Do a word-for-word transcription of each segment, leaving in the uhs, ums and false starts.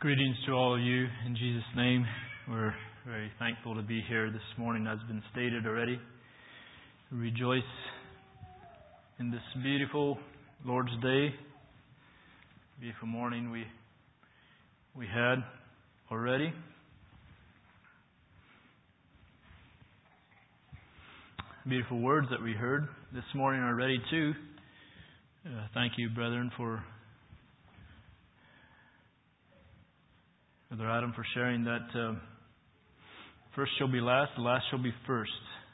Greetings to all of you in Jesus' name. We're very thankful to be here this morning, as has been stated already. We rejoice in this beautiful Lord's Day, beautiful morning we we had already. Beautiful words that we heard this morning already too. Uh, thank you, brethren, for Brother Adam, for sharing that uh, first shall be last, the last shall be first.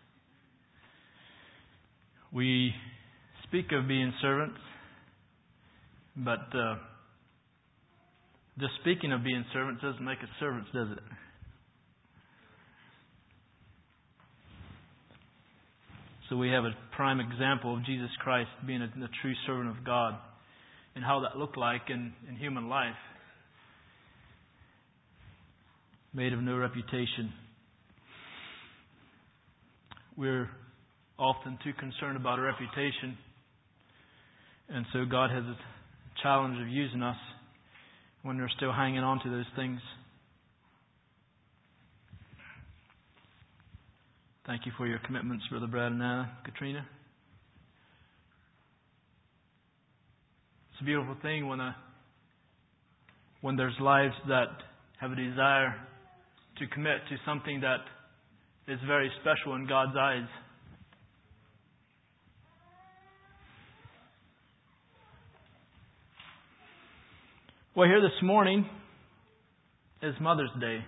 We speak of being servants, but uh, just speaking of being servants doesn't make us servants, does it? So we have a prime example of Jesus Christ being a, a true servant of God and how that looked like in, in human life. Made of no reputation. We're often too concerned about our reputation, and so God has a challenge of using us when we're still hanging on to those things. Thank you for your commitments, Brother Brad and Anna, Katrina. It's a beautiful thing when a when there's lives that have a desire to commit to something that is very special in God's eyes. Well, here this morning is Mother's Day.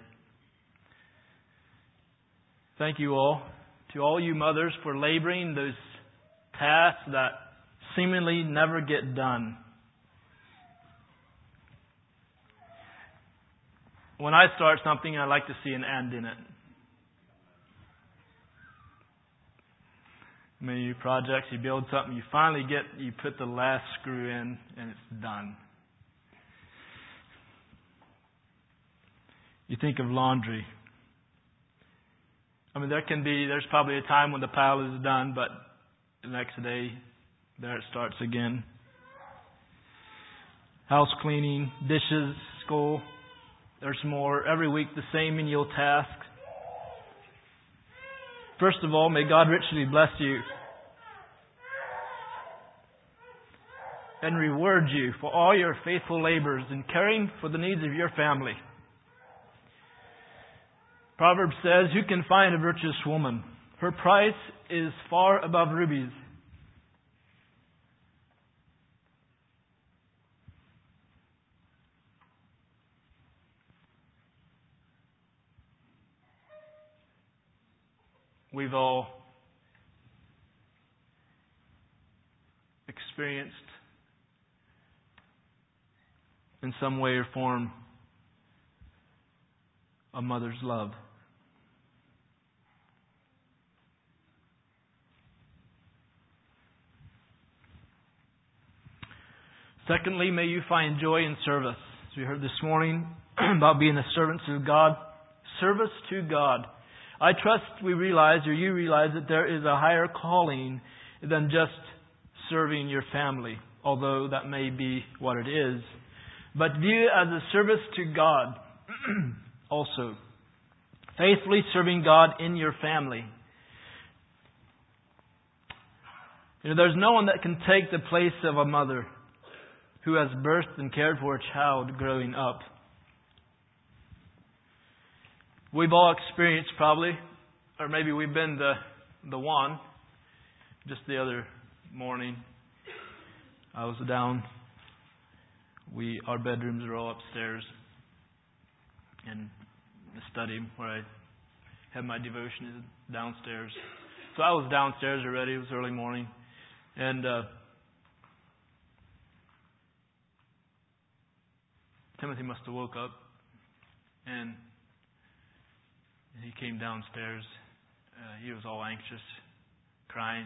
Thank you all, to all you mothers, for laboring those tasks that seemingly never get done. When I start something, I like to see an end in it. Many new projects, you build something, you finally get, you put the last screw in, and it's done. You think of laundry. I mean, there can be, there's probably a time when the pile is done, but the next day, there it starts again. House cleaning, dishes, school. There's more. Every week the same menial task. First of all, may God richly bless you and reward you for all your faithful labors in caring for the needs of your family. Proverbs says, "Who can find a virtuous woman? Her price is far above rubies." We've all experienced in some way or form a mother's love. Secondly, may you find joy in service. As we heard this morning about being a servant to God, service to God. I trust we realize, or you realize, that there is a higher calling than just serving your family, although that may be what it is. But view it as a service to God also. Faithfully serving God in your family. You know, there's no one that can take the place of a mother who has birthed and cared for a child growing up. We've all experienced probably, or maybe we've been the the one. Just the other morning, I was down. We our bedrooms are all upstairs, and the study where I had my devotion is downstairs. So I was downstairs already. It was early morning, and uh, Timothy must have woke up, and he came downstairs. Uh, he was all anxious, crying.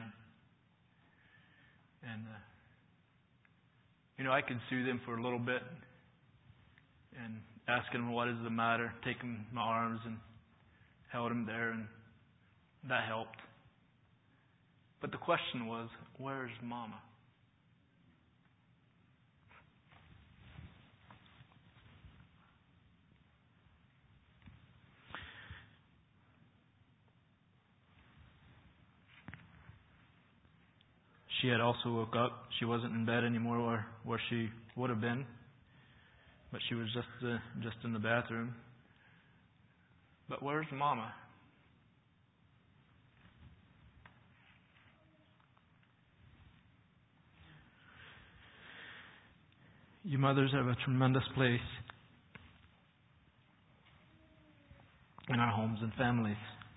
And, uh, you know, I could soothe him for a little bit and ask him what is the matter, take him in my arms and held him there, and that helped. But the question was, where's Mama? she had also woke up. She wasn't in bed anymore where, where she would have been. But she was just uh, just in the bathroom. But where's Mama? You mothers have a tremendous place in our homes and families.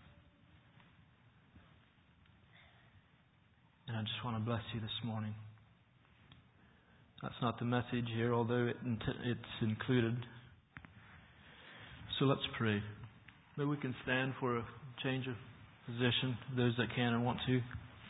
And I just want to bless you this morning. That's not the message here, although it, it's included. So let's pray. Maybe we can stand for a change of position, those that can and want to.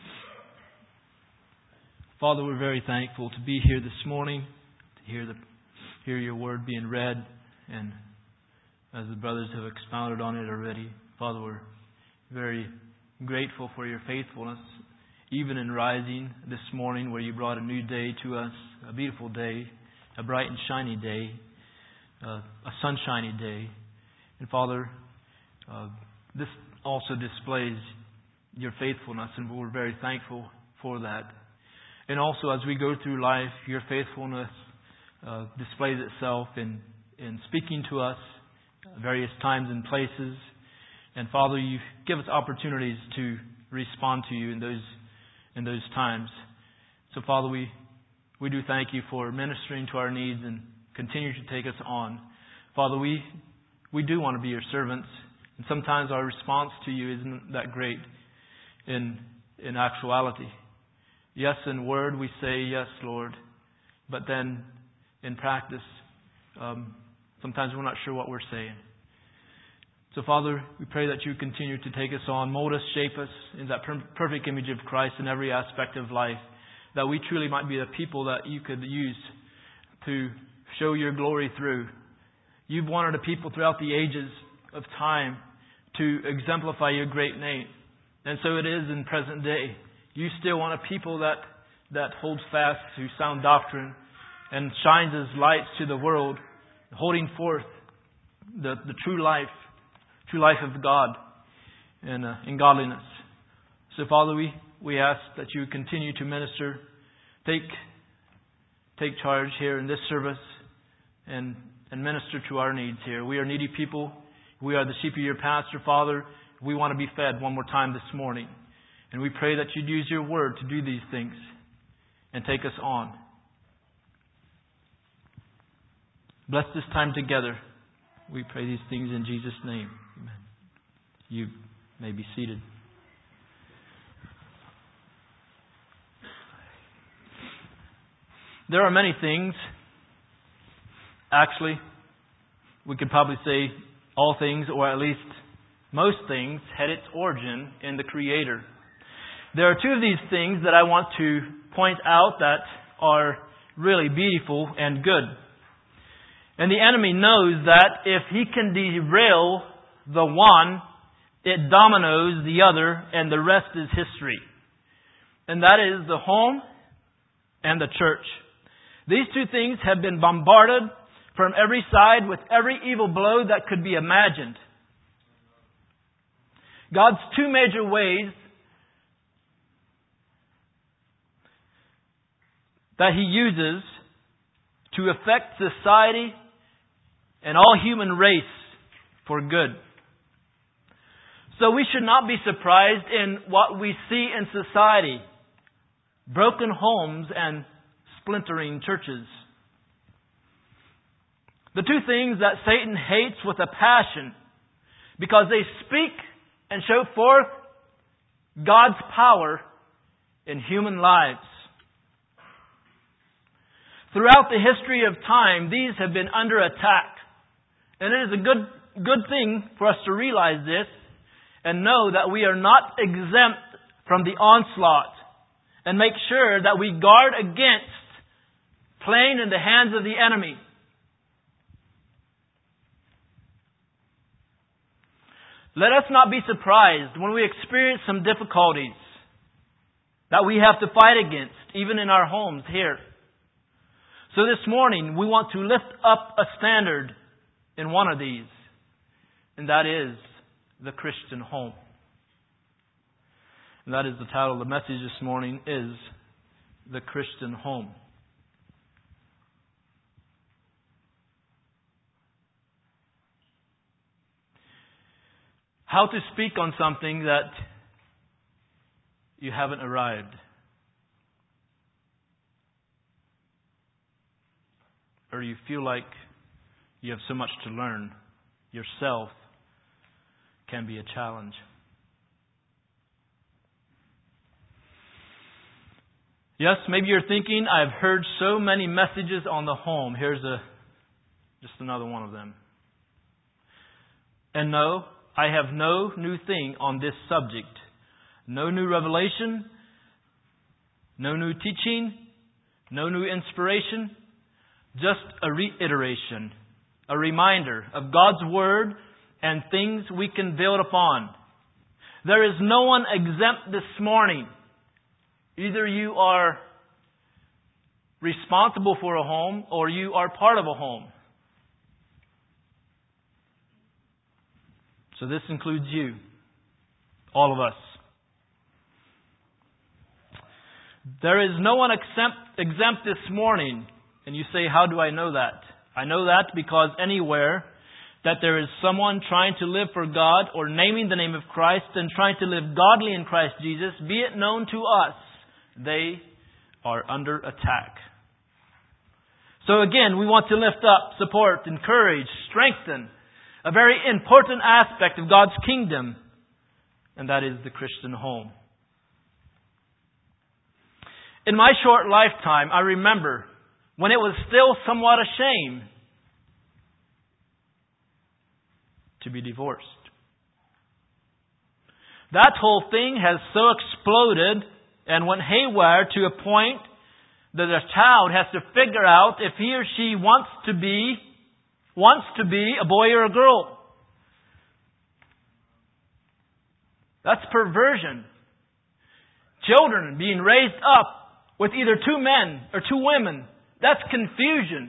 Father, we're very thankful to be here this morning, to hear the hear your word being read, and as the brothers have expounded on it already. Father, we're very grateful for your faithfulness, even in rising this morning where you brought a new day to us, a beautiful day, a bright and shiny day, uh, a sunshiny day. And Father, uh, this also displays your faithfulness, and we're very thankful for that. And also as we go through life, your faithfulness uh, displays itself in, in speaking to us various times and places. And Father, you give us opportunities to respond to you in those in those times. So Father, we, we do thank you for ministering to our needs and continue to take us on. Father, we we do want to be your servants, and sometimes our response to you isn't that great in in actuality. Yes, in word we say, yes, Lord, but then in practice, um, sometimes we're not sure what we're saying. So Father, we pray that you continue to take us on, mold us, shape us in that per- perfect image of Christ in every aspect of life, that we truly might be the people that you could use to show your glory through. You've wanted a people throughout the ages of time to exemplify your great name. And so it is in present day. You still want a people that, that holds fast to sound doctrine and shines as lights to the world, holding forth the, the true life, true life of God and uh, in godliness. So Father, we, we ask that you continue to minister, take take charge here in this service and, and minister to our needs here. We are needy people. We are the sheep of your pasture, Father. We want to be fed one more time this morning. And we pray that you'd use your word to do these things and take us on. Bless this time together. We pray these things in Jesus' name. Amen. You may be seated. There are many things. Actually, we could probably say all things, or at least most things, had its origin in the Creator. There are two of these things that I want to point out that are really beautiful and good. And the enemy knows that if he can derail the one, it dominoes the other, and the rest is history. And that is the home and the church. These two things have been bombarded from every side with every evil blow that could be imagined. God's two major ways that He uses to affect society and all human race for good. So we should not be surprised in what we see in society. Broken homes and splintering churches. The two things that Satan hates with a passion, because they speak and show forth God's power in human lives. Throughout the history of time, these have been under attack. And it is a good, good thing for us to realize this and know that we are not exempt from the onslaught, and make sure that we guard against playing in the hands of the enemy. Let us not be surprised when we experience some difficulties that we have to fight against, even in our homes here. So this morning, we want to lift up a standard in one of these, and that is the Christian home. And that is the title of the message this morning, is the Christian home. How to speak on something that you haven't arrived. Or you feel like you have so much to learn. Yourself can be a challenge. Yes, maybe you're thinking, I've heard so many messages on the home. Here's a just another one of them. And no, I have no new thing on this subject. No new revelation, no new teaching, no new inspiration, just a reiteration, a reminder of God's Word and things we can build upon. There is no one exempt this morning. Either you are responsible for a home or you are part of a home. So this includes you, all of us. There is no one exempt, exempt this morning. And you say, how do I know that? I know that because anywhere that there is someone trying to live for God or naming the name of Christ and trying to live godly in Christ Jesus, be it known to us, they are under attack. So again, we want to lift up, support, encourage, strengthen a very important aspect of God's kingdom, and that is the Christian home. In my short lifetime, I remember when it was still somewhat a shame to be divorced. That whole thing has so exploded and went haywire to a point that a child has to figure out if he or she wants to be wants to be a boy or a girl. That's perversion. Children being raised up with either two men or two women. That's confusion.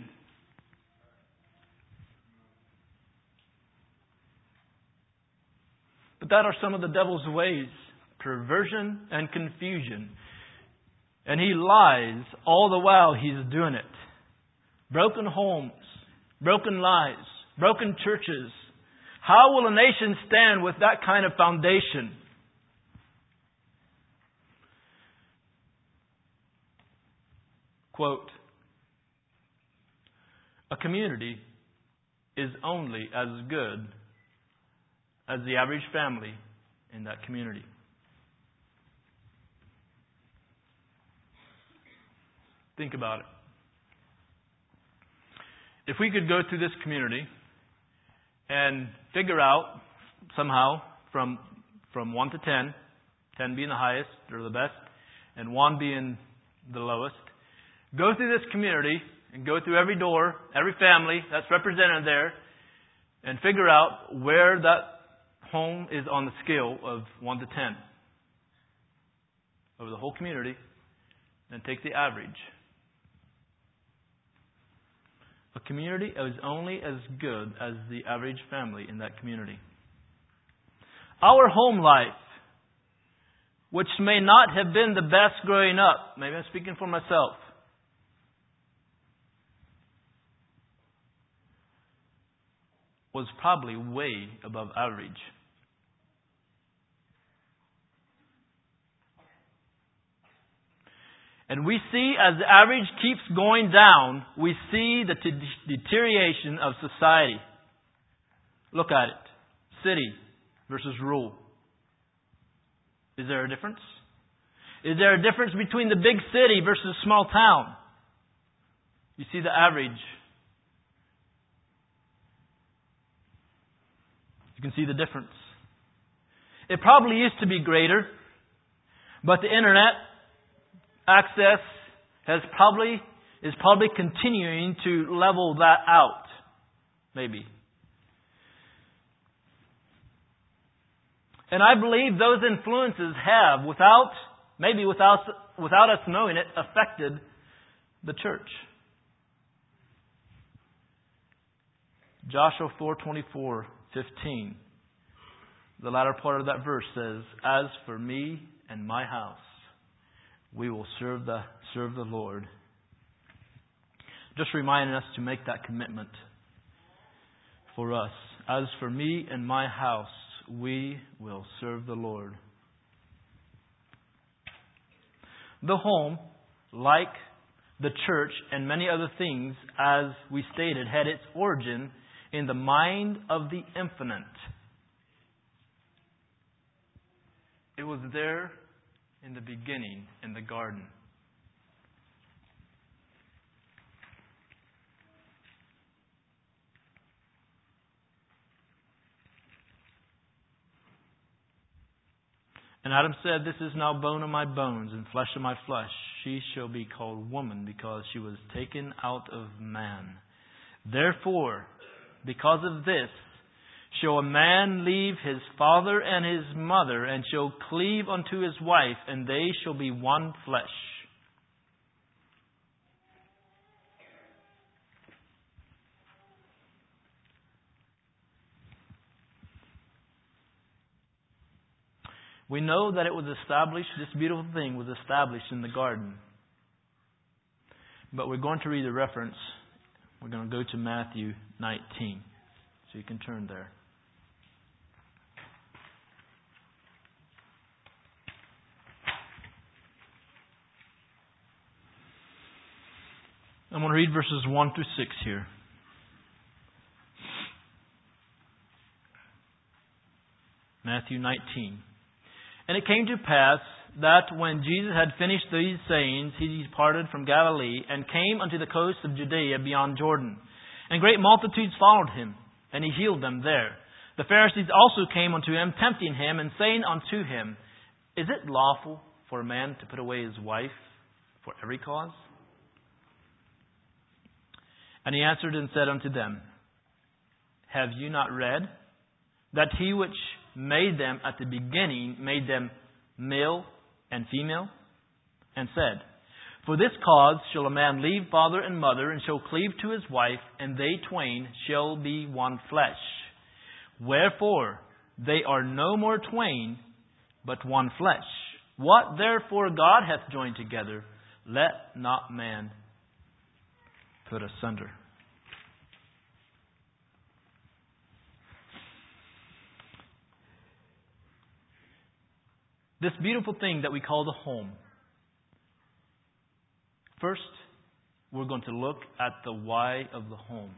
But that are some of the devil's ways. Perversion and confusion. And he lies all the while he's doing it. Broken homes, broken lives, broken churches. How will a nation stand with that kind of foundation? Quote, a community is only as good as the average family in that community. Think about it. If we could go through this community and figure out somehow from from one to ten, ten being the highest or the best, and one being the lowest, go through this community and go through every door, every family that's represented there, and figure out where that home is on the scale of one to ten. Over the whole community, and take the average. A community is only as good as the average family in that community. Our home life, which may not have been the best growing up, maybe I'm speaking for myself, was probably way above average. And we see as the average keeps going down, we see the t- deterioration of society. Look at it. City versus rural. Is there a difference? Is there a difference between the big city versus small town? You see the average. You can see the difference. It probably used to be greater, but the internet access has probably is probably continuing to level that out. Maybe. And I believe those influences have, without maybe without without us knowing it, affected the church. Joshua four twenty-four fifteen. The latter part of that verse says, "As for me and my house, we will serve the serve the Lord. Just reminding us to make that commitment for us. As for me and my house, we will serve the Lord. The home, like the church and many other things, as we stated, had its origin in the mind of the infinite. It was there in the beginning, in the garden. And Adam said, "This is now bone of my bones and flesh of my flesh. She shall be called woman, because she was taken out of man. Therefore, because of this, shall a man leave his father and his mother, and shall cleave unto his wife, and they shall be one flesh." We know that it was established, this beautiful thing was established in the garden. But we're going to read the reference. We're going to go to Matthew nineteen. So you can turn there. I'm going to read verses one through six here. Matthew nineteen. "And it came to pass that when Jesus had finished these sayings, he departed from Galilee and came unto the coast of Judea beyond Jordan. And great multitudes followed him, and he healed them there. The Pharisees also came unto him, tempting him, and saying unto him, Is it lawful for a man to put away his wife for every cause? And he answered and said unto them, Have you not read that he which made them at the beginning made them male and female? And said, For this cause shall a man leave father and mother, and shall cleave to his wife, and they twain shall be one flesh. Wherefore they are no more twain, but one flesh. What therefore God hath joined together, let not man put asunder." This beautiful thing that we call the home. First, we're going to look at the why of the home.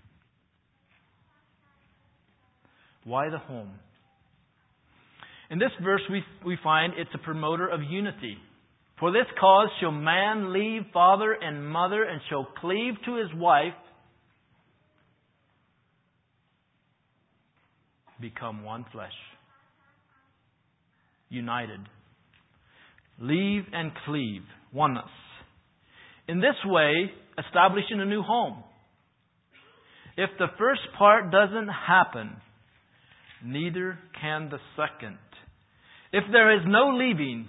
Why the home? In this verse, we, we find it's a promoter of unity. "For this cause shall man leave father and mother, and shall cleave to his wife, become one flesh." United. Leave and cleave. Oneness. In this way, establishing a new home. If the first part doesn't happen, neither can the second. If there is no leaving,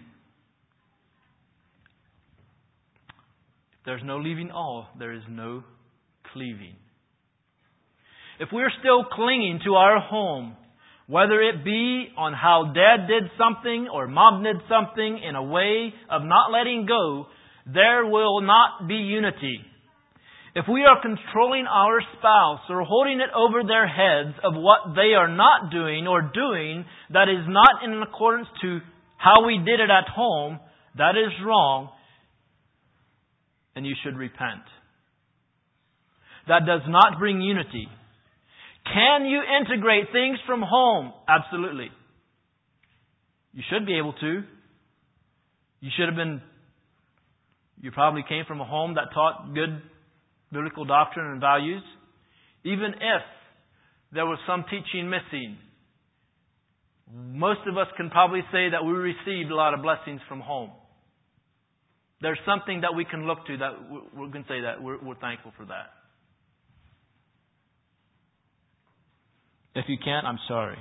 if there's no leaving all, there is no cleaving. If we're still clinging to our home, whether it be on how dad did something or mom did something in a way of not letting go, there will not be unity. If we are controlling our spouse or holding it over their heads of what they are not doing or doing that is not in accordance to how we did it at home, that is wrong, and you should repent. That does not bring unity. Can you integrate things from home? Absolutely. You should be able to. You should have been, you probably came from a home that taught good biblical doctrine and values. Even if there was some teaching missing, most of us can probably say that we received a lot of blessings from home. There's something that we can look to that we can say that we're, we're thankful for that. If you can't, I'm sorry.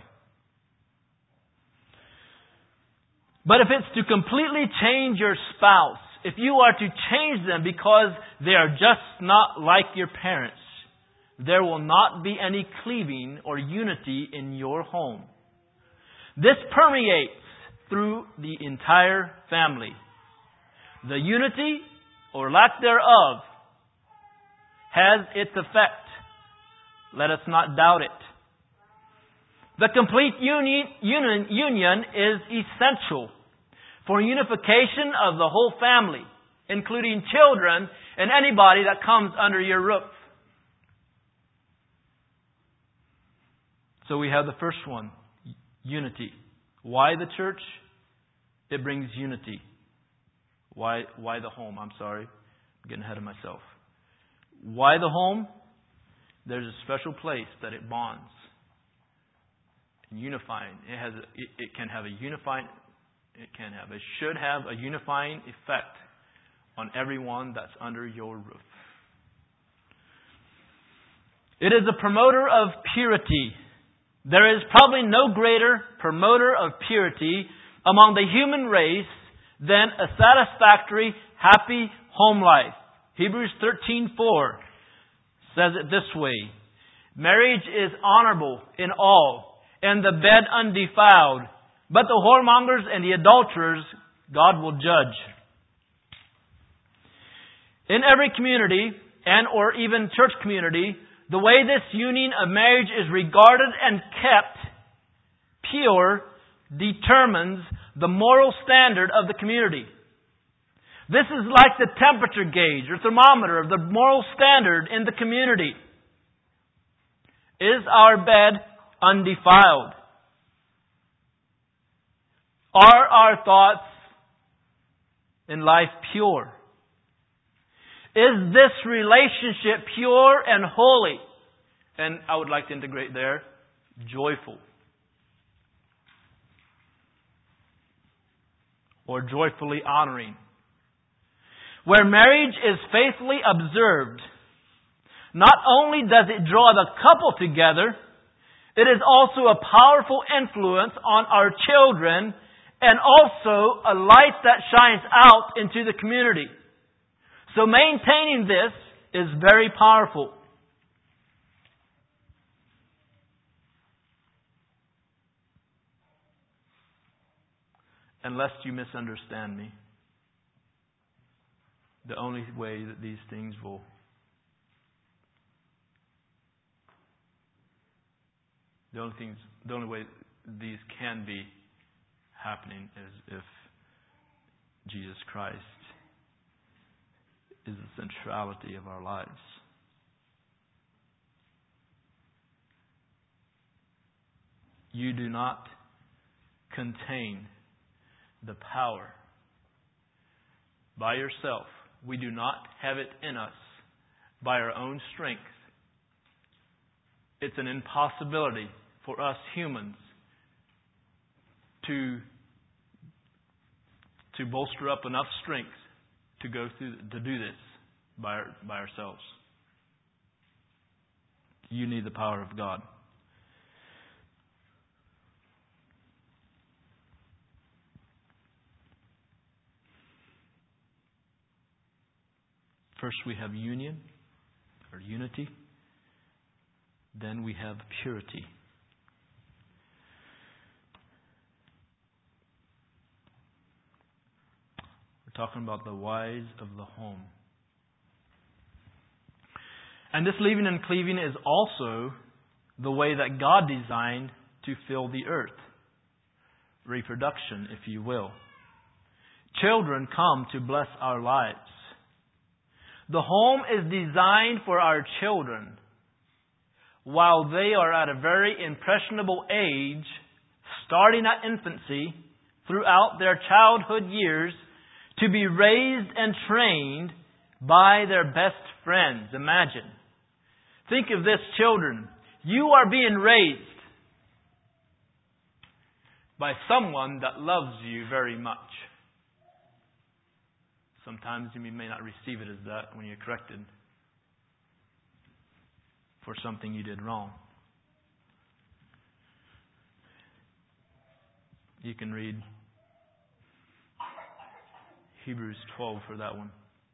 But if it's to completely change your spouse, if you are to change them because they are just not like your parents, there will not be any cleaving or unity in your home. This permeates through the entire family. The unity, or lack thereof, has its effect. Let us not doubt it. The complete union, union, union is essential for unification of the whole family, including children and anybody that comes under your roof. So we have the first one, unity. Why the church? It brings unity. Why, why the home? I'm sorry. I'm getting ahead of myself. Why the home? There's a special place that it bonds. Unifying. It has. A, it, it can have a unifying. It can have. It should have a unifying effect on everyone that's under your roof. It is a promoter of purity. There is probably no greater promoter of purity among the human race than a satisfactory, happy home life. Hebrews thirteen four says it this way: marriage is honorable in all, and the bed undefiled, but the whoremongers and the adulterers God will judge. In every community, and or even church community, the way this union of marriage is regarded and kept pure determines the moral standard of the community. This is like the temperature gauge or thermometer of the moral standard in the community. Is our bed undefiled? Are our thoughts in life pure? Is this relationship pure and holy? And I would like to integrate there, joyful. Or joyfully honoring. Where marriage is faithfully observed, not only does it draw the couple together, it is also a powerful influence on our children and also a light that shines out into the community. So maintaining this is very powerful. And lest you misunderstand me, the only way that these things will the only things the only way these can be happening is if Jesus Christ is the centrality of our lives. You do not contain the power by yourself. We do not have it in us by our own strength. It's an impossibility for us humans to, to bolster up enough strength to go through to do this by our, by ourselves. You need the power of God. First we have union or unity. Then we have purity. We're talking about the whys of the home. And this leaving and cleaving is also the way that God designed to fill the earth. Reproduction, if you will. Children come to bless our lives. The home is designed for our children while they are at a very impressionable age, starting at infancy, throughout their childhood years, to be raised and trained by their best friends. Imagine. Think of this, children. You are being raised by someone that loves you very much. Sometimes you may not receive it as that when you're corrected for something you did wrong. You can read Hebrews twelve for that one.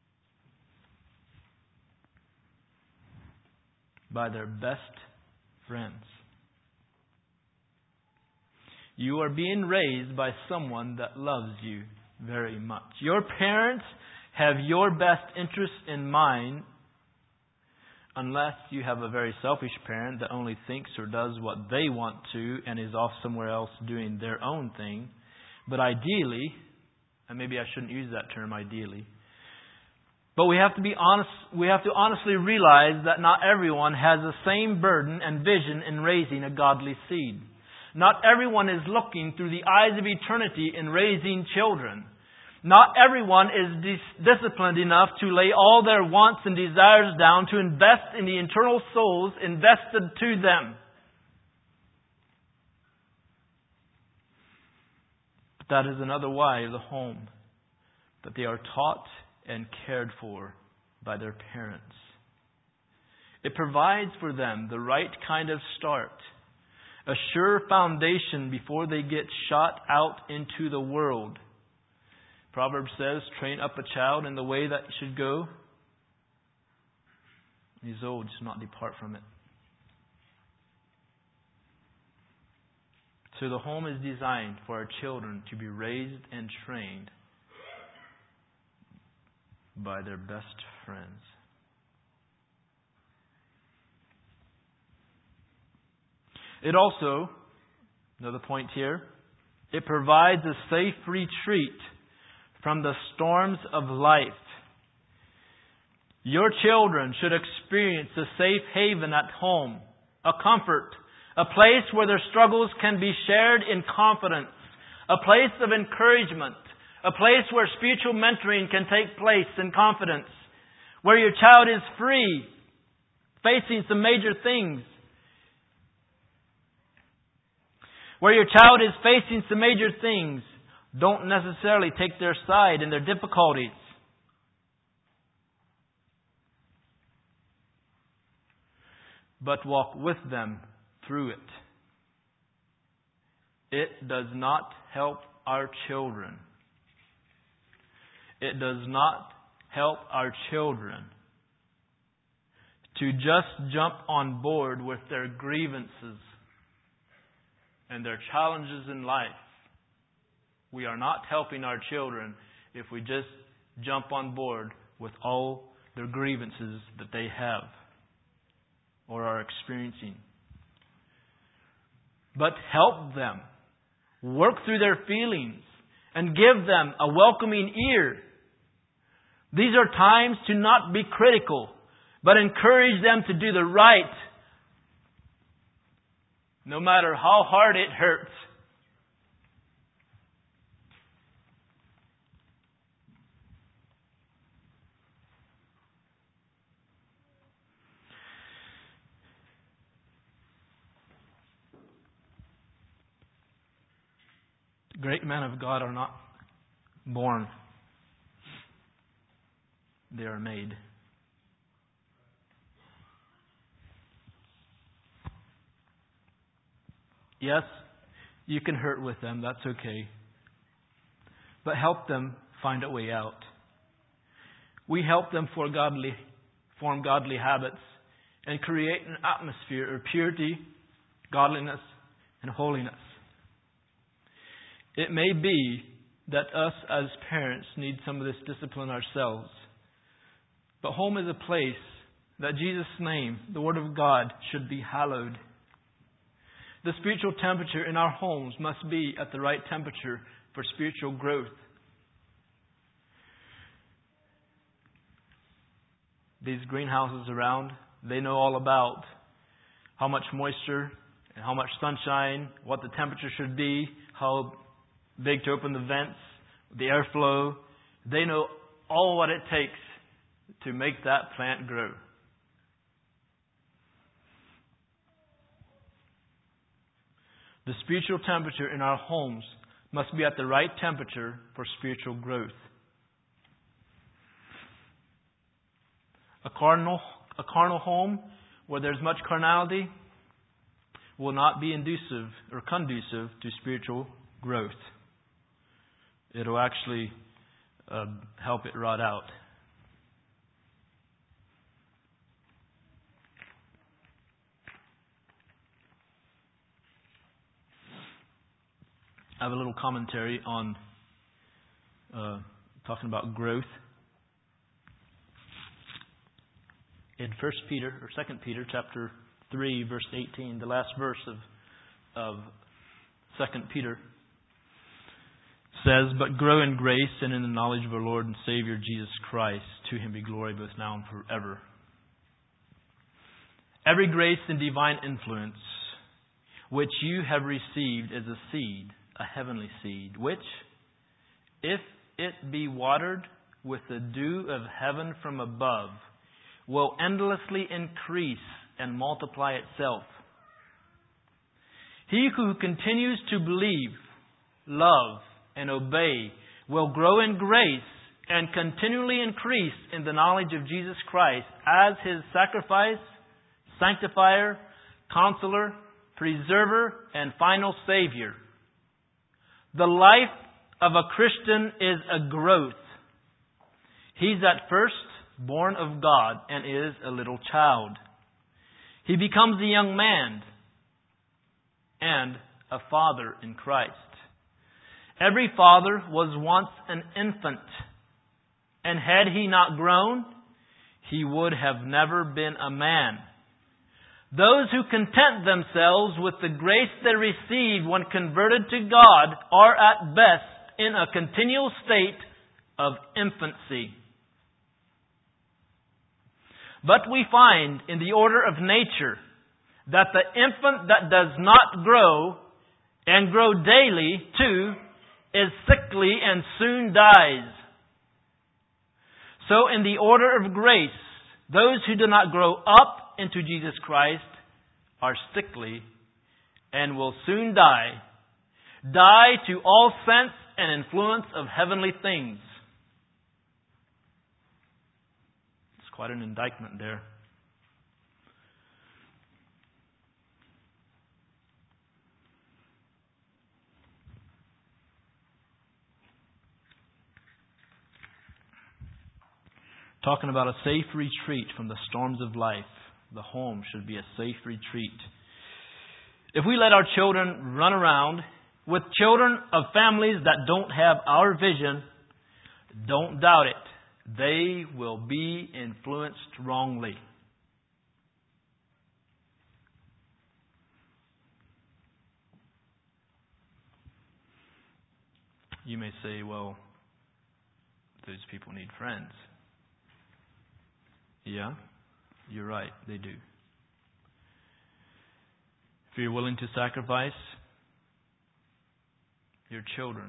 By their best friends. You are being raised by someone that loves you very much. Your parents have your best interest in mind, unless you have a very selfish parent that only thinks or does what they want to and is off somewhere else doing their own thing. But ideally, and maybe I shouldn't use that term, ideally, but we have to be honest, we have to honestly realize that not everyone has the same burden and vision in raising a godly seed. Not everyone is looking through the eyes of eternity in raising children. Not everyone is dis- disciplined enough to lay all their wants and desires down to invest in the eternal souls invested to them. But that is another why of the home, that they are taught and cared for by their parents. It provides for them the right kind of start, a sure foundation before they get shot out into the world. Proverbs says, train up a child in the way that he should go. When he's old, should not depart from it. So the home is designed for our children to be raised and trained by their best friends. It also, another point here, it provides a safe retreat from the storms of life. Your children should experience a safe haven at home, a comfort, a place where their struggles can be shared in confidence, a place of encouragement, a place where spiritual mentoring can take place in confidence, where your child is free, facing some major things, where your child is facing some major things. Don't necessarily take their side in their difficulties. But walk with them through it. It does not help our children. It does not help our children to just jump on board with their grievances and their challenges in life. We are not helping our children if we just jump on board with all their grievances that they have or are experiencing. But help them. Work through their feelings and give them a welcoming ear. These are times to not be critical, but encourage them to do the right, no matter how hard it hurts. Great men of God are not born. They are made. Yes, you can hurt with them. That's okay. But help them find a way out. We help them for godly, form godly habits and create an atmosphere of purity, godliness, and holiness. It may be that us as parents need some of this discipline ourselves. But home is a place that Jesus' name, the Word of God, should be hallowed. The spiritual temperature in our homes must be at the right temperature for spiritual growth. These greenhouses around, they know all about how much moisture and how much sunshine, what the temperature should be, how big to open the vents, the airflow. They know all what it takes to make that plant grow. The spiritual temperature in our homes must be at the right temperature for spiritual growth. A carnal, a carnal home where there's much carnality will not be inducive or conducive to spiritual growth. It'll actually uh, help it rot out. I have a little commentary on uh, talking about growth. In First Peter or Second Peter, chapter three, verse eighteen, the last verse of of Second Peter says, "But grow in grace and in the knowledge of our Lord and Savior Jesus Christ. To Him be glory both now and forever." Every grace and divine influence which you have received is a seed, a heavenly seed, which, if it be watered with the dew of heaven from above, will endlessly increase and multiply itself. He who continues to believe, love, and obey will grow in grace and continually increase in the knowledge of Jesus Christ as His sacrifice, sanctifier, counselor, preserver, and final Savior. The life of a Christian is a growth. He's at first born of God and is a little child. He becomes a young man and a father in Christ. Every father was once an infant, and had he not grown, he would have never been a man. Those who content themselves with the grace they received when converted to God are at best in a continual state of infancy. But we find in the order of nature that the infant that does not grow and grow daily too is sickly and soon dies. So in the order of grace, those who do not grow up into Jesus Christ are sickly and will soon die. Die to all sense and influence of heavenly things. It's quite an indictment there. Talking about a safe retreat from the storms of life. The home should be a safe retreat. If we let our children run around with children of families that don't have our vision, don't doubt it, they will be influenced wrongly. You may say, well, those people need friends. Yeah, you're right, they do. If you're willing to sacrifice your children,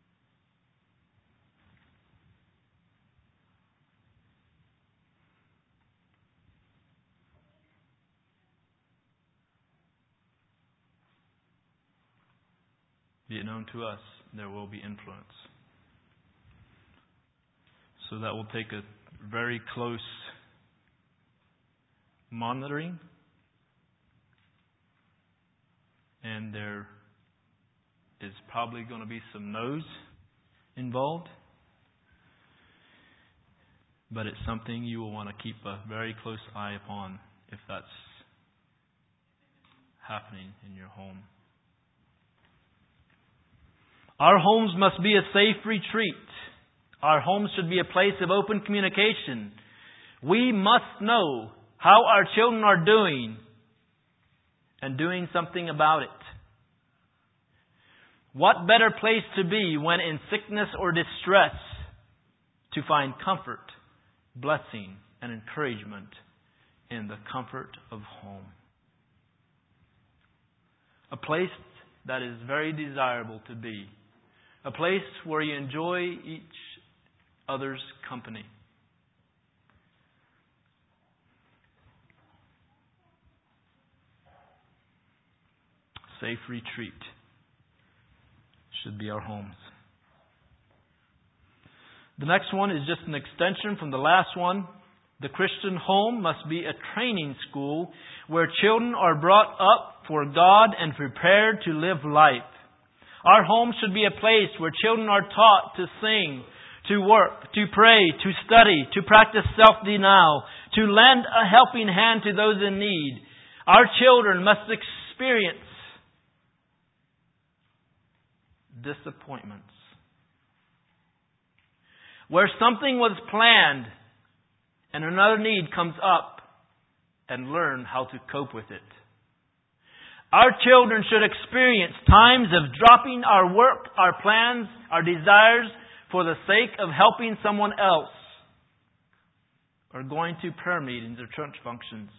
be it known to us, there will be influence. So that will take a very close monitoring, and there is probably going to be some no's involved, but it's something you will want to keep a very close eye upon if that's happening in your home. Our homes must be a safe retreat. Our homes should be a place of open communication. We must know how our children are doing and doing something about it. What better place to be when in sickness or distress to find comfort, blessing, and encouragement in the comfort of home. A place that is very desirable to be. A place where you enjoy each other's company. Safe retreat should be our homes. The next one is just an extension from the last one. The Christian home must be a training school where children are brought up for God and prepared to live life. Our home should be a place where children are taught to sing, to work, to pray, to study, to practice self-denial, to lend a helping hand to those in need. Our children must experience disappointments where something was planned and another need comes up, and learn how to cope with it. Our children should experience times of dropping our work, our plans, our desires for the sake of helping someone else, or going to prayer meetings or church functions.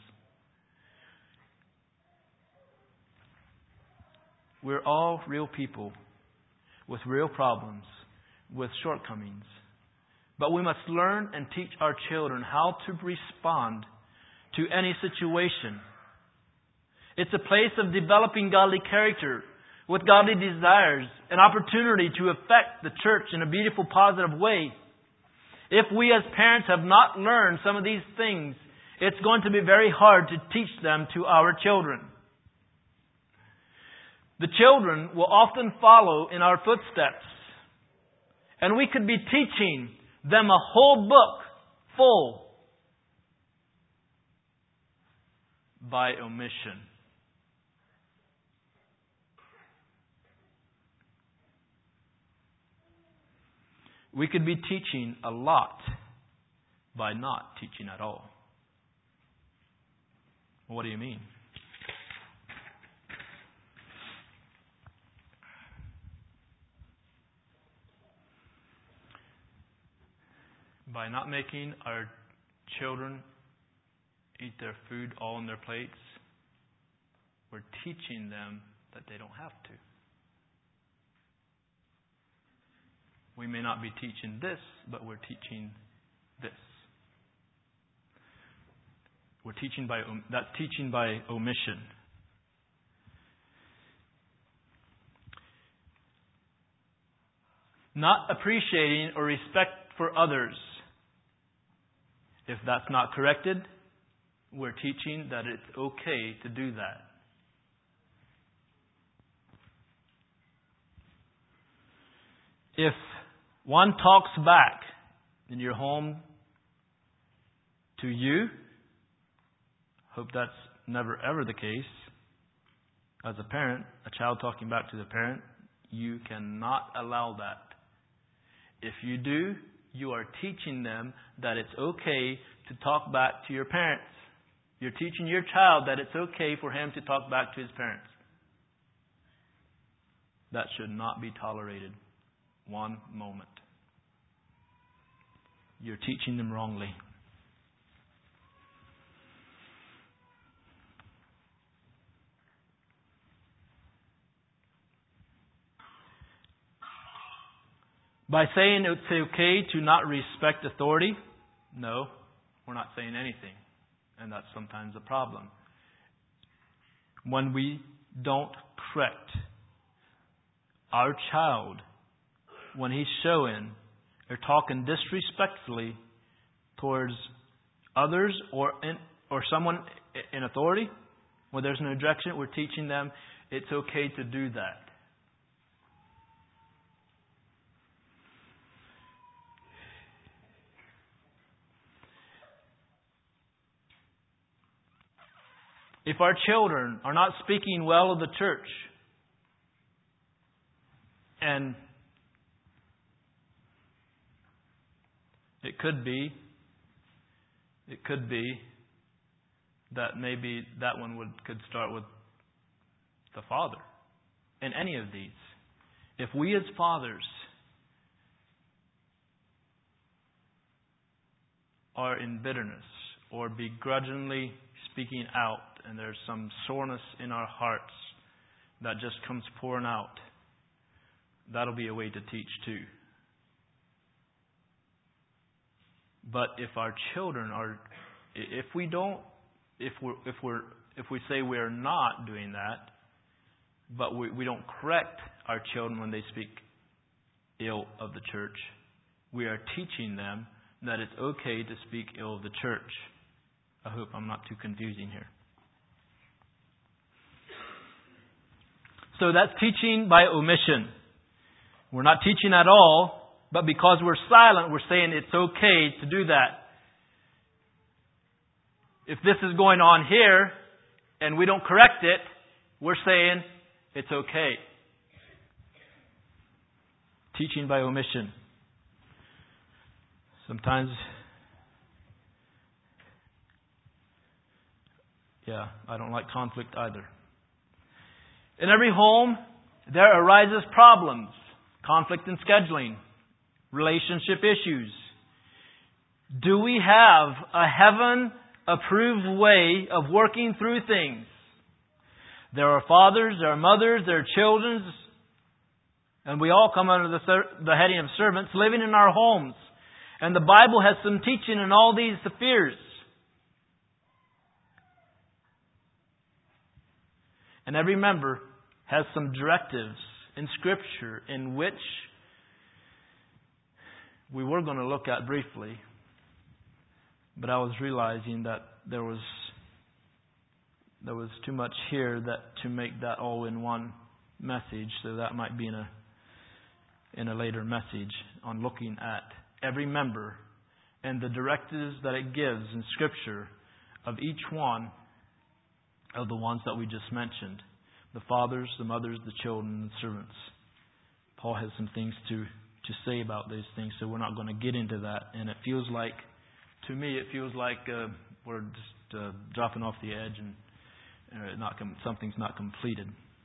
We're all real people with real problems, with shortcomings. But we must learn and teach our children how to respond to any situation. It's a place of developing godly character with godly desires, an opportunity to affect the church in a beautiful, positive way. If we as parents have not learned some of these things, it's going to be very hard to teach them to our children. The children will often follow in our footsteps, and we could be teaching them a whole book full by omission. We could be teaching a lot by not teaching at all. What do you mean? By not making our children eat their food all on their plates, we're teaching them that they don't have to. We may not be teaching this, but we're teaching this. We're teaching by that's teaching by omission. Not appreciating or respect for others. If that's not corrected, we're teaching that it's okay to do that. If one talks back in your home to you, hope that's never ever the case. As a parent, a child talking back to the parent, you cannot allow that. If you do, you are teaching them that it's okay to talk back to your parents. You're teaching your child that it's okay for him to talk back to his parents. That should not be tolerated one moment. You're teaching them wrongly. By saying it's okay to not respect authority, no, we're not saying anything. And that's sometimes a problem. When we don't correct our child, when he's showing or talking disrespectfully towards others or in, or someone in authority, when there's an objection, we're teaching them it's okay to do that. If our children are not speaking well of the church, and it could be, it could be that maybe that one would could start with the father. In any of these, if we as fathers are in bitterness or begrudgingly speaking out, and there's some soreness in our hearts that just comes pouring out, that'll be a way to teach too. But if our children are, if we don't, if we're, if we're, if we say we're not doing that, but we, we don't correct our children when they speak ill of the church, we are teaching them that it's okay to speak ill of the church. I hope I'm not too confusing here. So that's teaching by omission. We're not teaching at all, but because we're silent, we're saying it's okay to do that. If this is going on here and we don't correct it, we're saying it's okay. Teaching by omission. Sometimes, yeah, I don't like conflict either. In every home, there arises problems, conflict in scheduling, relationship issues. Do we have a heaven-approved way of working through things? There are fathers, there are mothers, there are children, and we all come under the, ser- the heading of servants living in our homes. And the Bible has some teaching in all these spheres. And every member has some directives in Scripture in which we were going to look at briefly. But I was realizing that there was there was too much here that to make that all in one message. So that might be in a in a later message on looking at every member and the directives that it gives in Scripture of each one of the ones that we just mentioned. The fathers, the mothers, the children, the servants. Paul has some things to, to say about those things, so we're not going to get into that. And it feels like, to me, it feels like uh, we're just uh, dropping off the edge and uh, not com- something's not completed.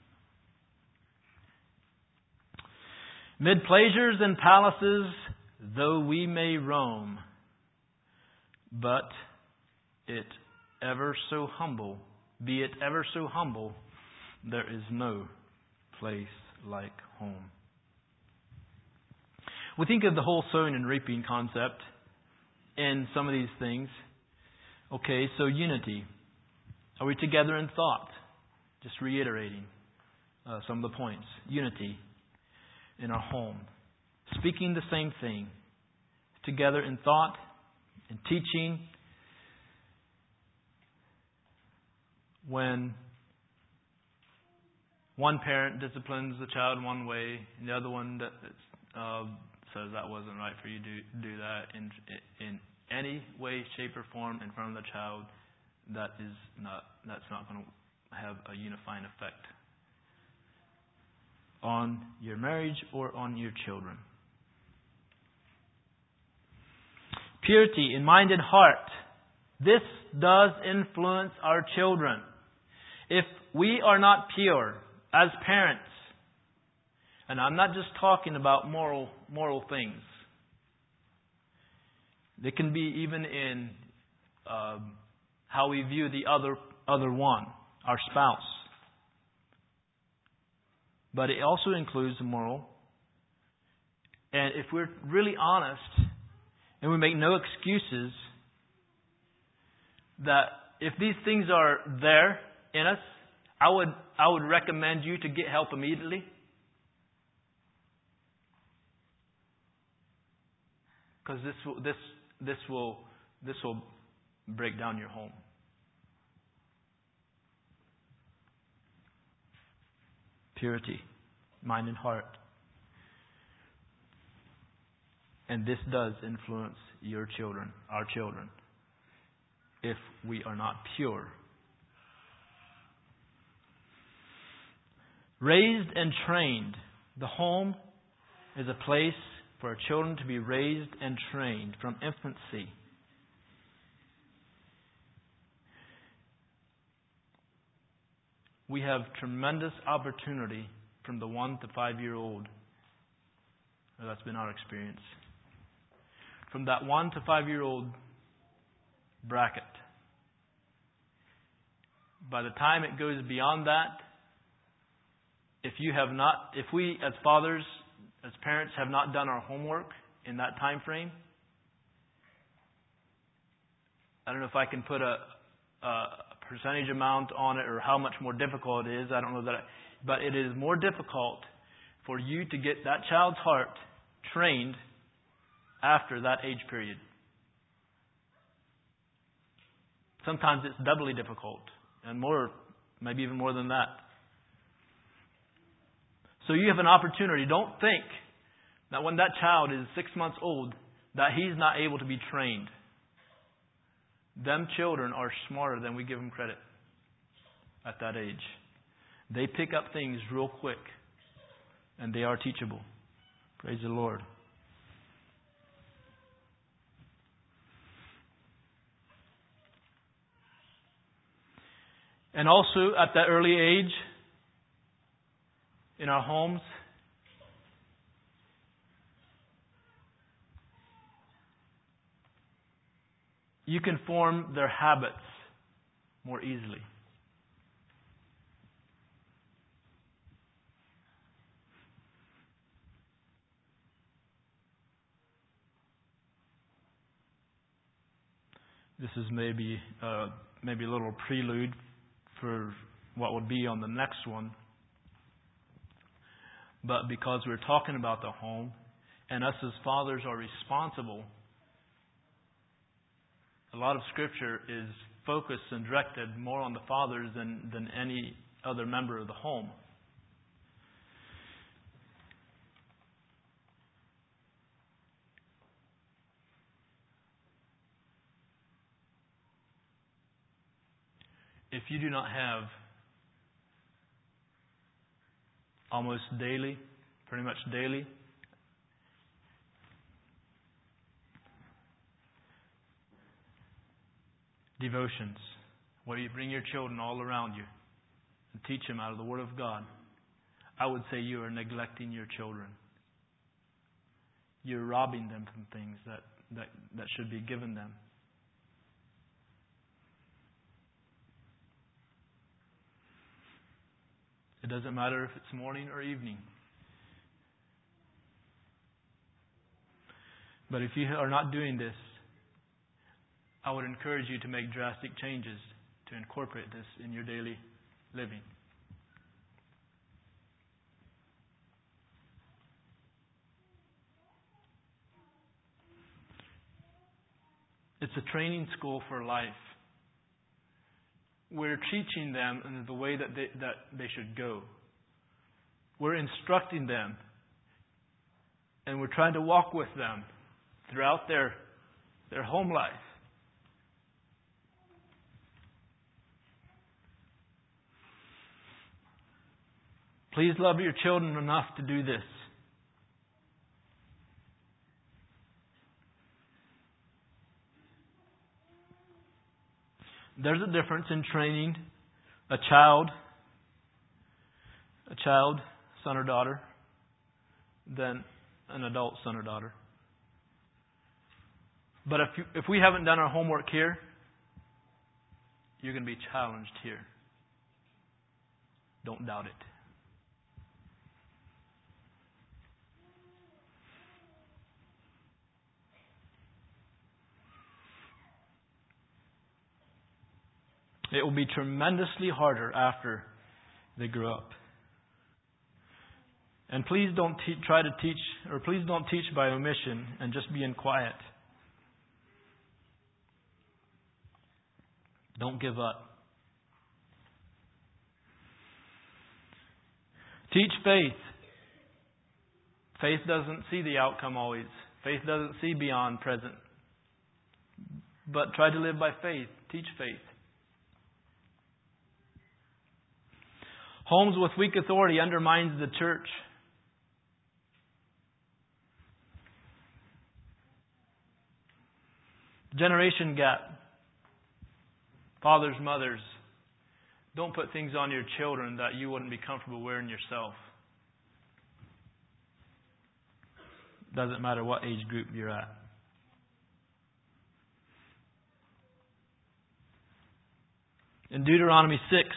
Mid pleasures and palaces, though we may roam, but it ever so humble, be it ever so humble, there is no place like home. We think of the whole sowing and reaping concept in some of these things. Okay, so unity. Are we together in thought? Just reiterating uh, some of the points. Unity in our home. Speaking the same thing. Together in thought and teaching. When one parent disciplines the child one way, and the other one uh, says that wasn't right for you to do that in in any way, shape, or form in front of the child, that is not that's not going to have a unifying effect on your marriage or on your children. Purity in mind and heart. This does influence our children. If we are not pure as parents, and I'm not just talking about moral moral things. They can be even in um, how we view the other other one, our spouse. But it also includes the moral. And if we're really honest, and we make no excuses, that if these things are there in us, I would I would recommend you to get help immediately. Because this will this this will this will break down your home. Purity, mind and heart. And this does influence your children, our children, if we are not pure. Raised and trained. The home is a place for our children to be raised and trained from infancy. We have tremendous opportunity from the one to five year old. That's been our experience. From that one to five year old bracket. By the time it goes beyond that, if you have not, if we as fathers, as parents have not done our homework in that time frame, I don't know if I can put a, a percentage amount on it or how much more difficult it is. I don't know that, I, but it is more difficult for you to get that child's heart trained after that age period. Sometimes it's doubly difficult, and more, maybe even more than that. So you have an opportunity. Don't think that when that child is six months old, that he's not able to be trained. Them children are smarter than we give them credit at that age. They pick up things real quick, and they are teachable. Praise the Lord. And also at that early age, in our homes, you can form their habits more easily. This is maybe uh, maybe a little prelude for what would be on the next one. But because we're talking about the home, and us as fathers are responsible, a lot of Scripture is focused and directed more on the fathers than, than any other member of the home. If you do not have almost daily, pretty much daily, devotions, where you bring your children all around you and teach them out of the Word of God, I would say you are neglecting your children. You're robbing them from things that, that, that should be given them. It doesn't matter if it's morning or evening. But if you are not doing this, I would encourage you to make drastic changes to incorporate this in your daily living. It's a training school for life. We're teaching them in the way that they, that they should go. We're instructing them. And we're trying to walk with them throughout their, their home life. Please love your children enough to do this. There's a difference in training a child, a child, son or daughter, than an adult son or daughter. But if you, if we haven't done our homework here, you're going to be challenged here. Don't doubt it. It will be tremendously harder after they grow up. And please don't te- try to teach, or please don't teach by omission and just be in quiet. Don't give up. Teach faith. Faith doesn't see the outcome always. Faith doesn't see beyond present. But try to live by faith. Teach faith. Homes with weak authority undermines the church. Generation gap. Fathers, mothers, don't put things on your children that you wouldn't be comfortable wearing yourself. Doesn't matter what age group you're at. In Deuteronomy six,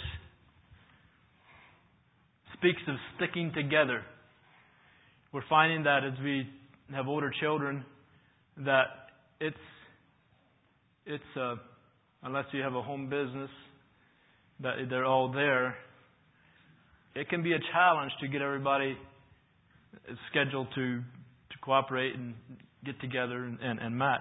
speaks of sticking together. We're finding that as we have older children, that it's it's uh, unless you have a home business, that they're all there. It can be a challenge to get everybody scheduled to to cooperate and get together and, and, and match.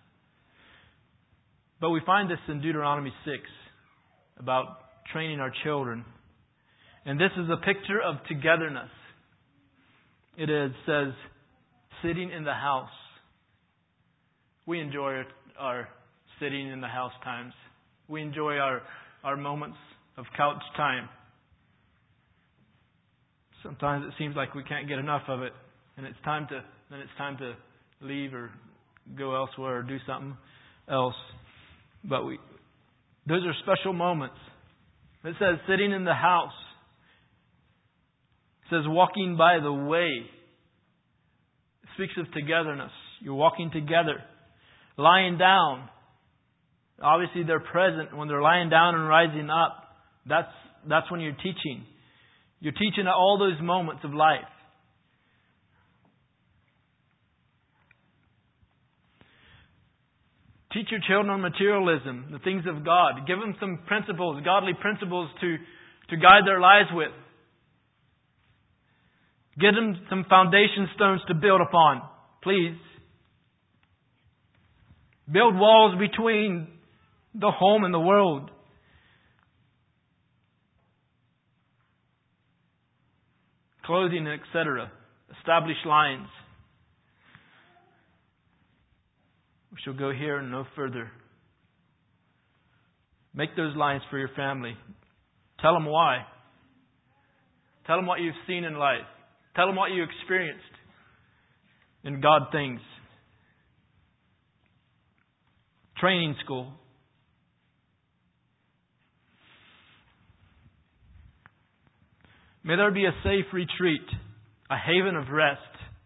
But we find this in Deuteronomy six about training our children. And this is a picture of togetherness. It is, says, sitting in the house. We enjoy our sitting in the house times. We enjoy our, our moments of couch time. Sometimes it seems like we can't get enough of it, and it's time to then it's time to leave or go elsewhere or do something else. But we those are special moments It says sitting in the house. It says walking by the way. It speaks of togetherness. You're walking together. Lying down. Obviously they're present when they're lying down and rising up. That's, that's when you're teaching. You're teaching at all those moments of life. Teach your children materialism, the things of God. Give them some principles, godly principles to, to guide their lives with. Give them some foundation stones to build upon, please. Build walls between the home and the world. Clothing, et cetera. Establish lines. We shall go here and no further. Make those lines for your family. Tell them why. Tell them what you've seen in life. Tell them what you experienced in God things. Training school. May there be a safe retreat, a haven of rest.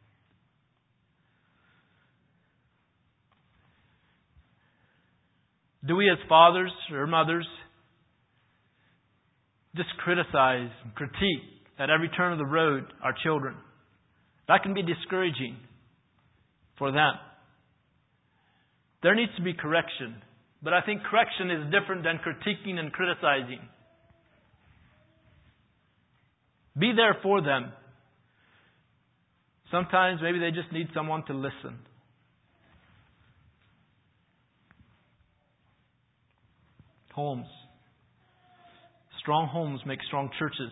Do we as fathers or mothers just criticize and critique at every turn of the road our children? That can be discouraging for them. There needs to be correction. But I think correction is different than critiquing and criticizing. Be there for them. Sometimes maybe they just need someone to listen. Homes. Strong homes make strong churches.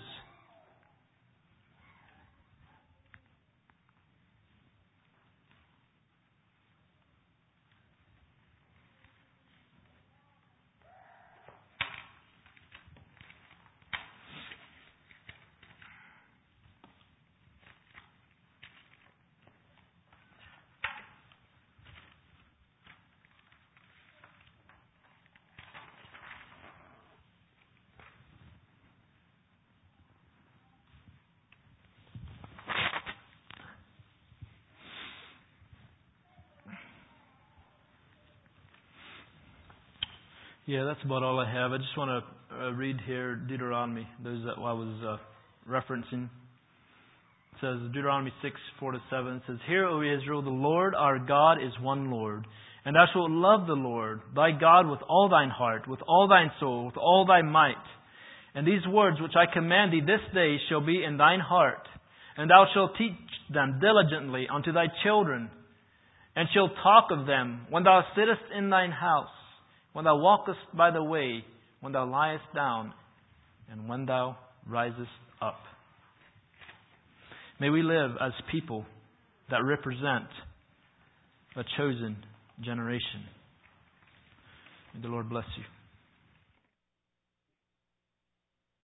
Yeah, that's about all I have. I just want to uh, read here Deuteronomy, those that I was uh, referencing. It says, Deuteronomy six, four to seven, it says, Hear, O Israel, the Lord our God is one Lord, and thou shalt love the Lord thy God with all thine heart, with all thine soul, with all thy might. And these words which I command thee this day shall be in thine heart, and thou shalt teach them diligently unto thy children, and shalt talk of them when thou sittest in thine house, when thou walkest by the way, when thou liest down, and when thou risest up. May we live as people that represent a chosen generation. May the Lord bless you.